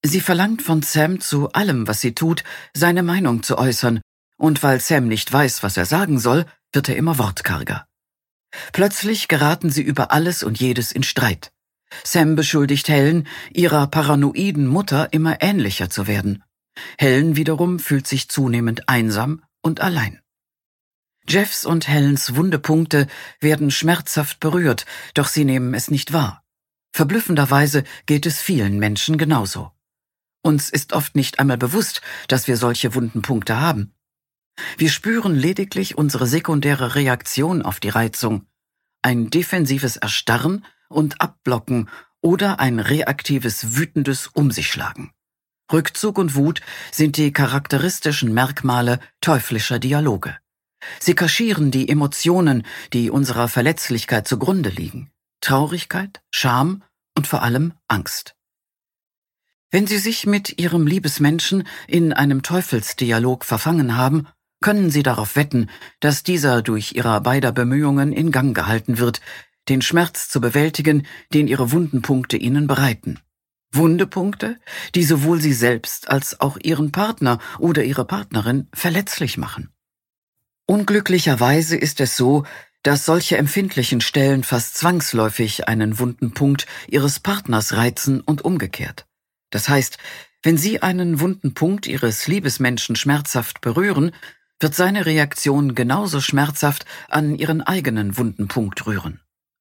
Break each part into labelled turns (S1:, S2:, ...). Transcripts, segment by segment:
S1: Sie verlangt von Sam zu allem, was sie tut, seine Meinung zu äußern, und weil Sam nicht weiß, was er sagen soll, wird er immer wortkarger. Plötzlich geraten sie über alles und jedes in Streit. Sam beschuldigt Helen, ihrer paranoiden Mutter immer ähnlicher zu werden. Helen wiederum fühlt sich zunehmend einsam und allein. Jeffs und Helens Wundepunkte werden schmerzhaft berührt, doch sie nehmen es nicht wahr. Verblüffenderweise geht es vielen Menschen genauso. Uns ist oft nicht einmal bewusst, dass wir solche Wundenpunkte haben. Wir spüren lediglich unsere sekundäre Reaktion auf die Reizung, ein defensives Erstarren und Abblocken oder ein reaktives, wütendes Um-sich-Schlagen. Rückzug und Wut sind die charakteristischen Merkmale teuflischer Dialoge. Sie kaschieren die Emotionen, die unserer Verletzlichkeit zugrunde liegen: Traurigkeit, Scham und vor allem Angst. Wenn Sie sich mit Ihrem Liebesmenschen in einem Teufelsdialog verfangen haben, können Sie darauf wetten, dass dieser durch Ihrer beider Bemühungen in Gang gehalten wird, den Schmerz zu bewältigen, den Ihre Wundenpunkte Ihnen bereiten. Wundepunkte, die sowohl Sie selbst als auch Ihren Partner oder Ihre Partnerin verletzlich machen. Unglücklicherweise ist es so, dass solche empfindlichen Stellen fast zwangsläufig einen Wundenpunkt Ihres Partners reizen und umgekehrt. Das heißt, wenn Sie einen wunden Punkt Ihres Liebesmenschen schmerzhaft berühren, wird seine Reaktion genauso schmerzhaft an Ihren eigenen wunden Punkt rühren.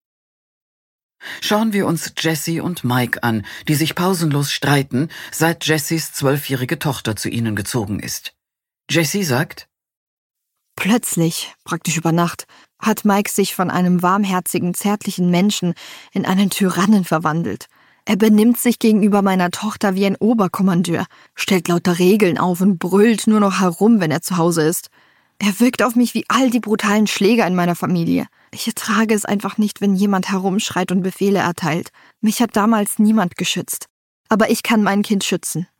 S1: Schauen wir uns Jessie und Mike an, die sich pausenlos streiten, seit Jessies 12-jährige Tochter zu ihnen gezogen ist. Jessie sagt:
S2: Plötzlich, praktisch über Nacht, hat Mike sich von einem warmherzigen, zärtlichen Menschen in einen Tyrannen verwandelt. Er benimmt sich gegenüber meiner Tochter wie ein Oberkommandeur, stellt lauter Regeln auf und brüllt nur noch herum, wenn er zu Hause ist. Er wirkt auf mich wie all die brutalen Schläger in meiner Familie. Ich ertrage es einfach nicht, wenn jemand herumschreit und Befehle erteilt. Mich hat damals niemand geschützt. Aber ich kann mein Kind schützen.